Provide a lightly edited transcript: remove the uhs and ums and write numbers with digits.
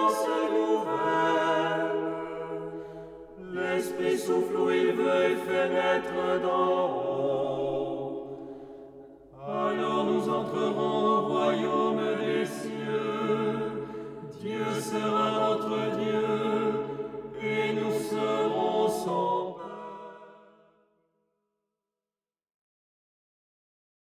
grâce nouvelle. L'Esprit souffle où il veut et fait naître dans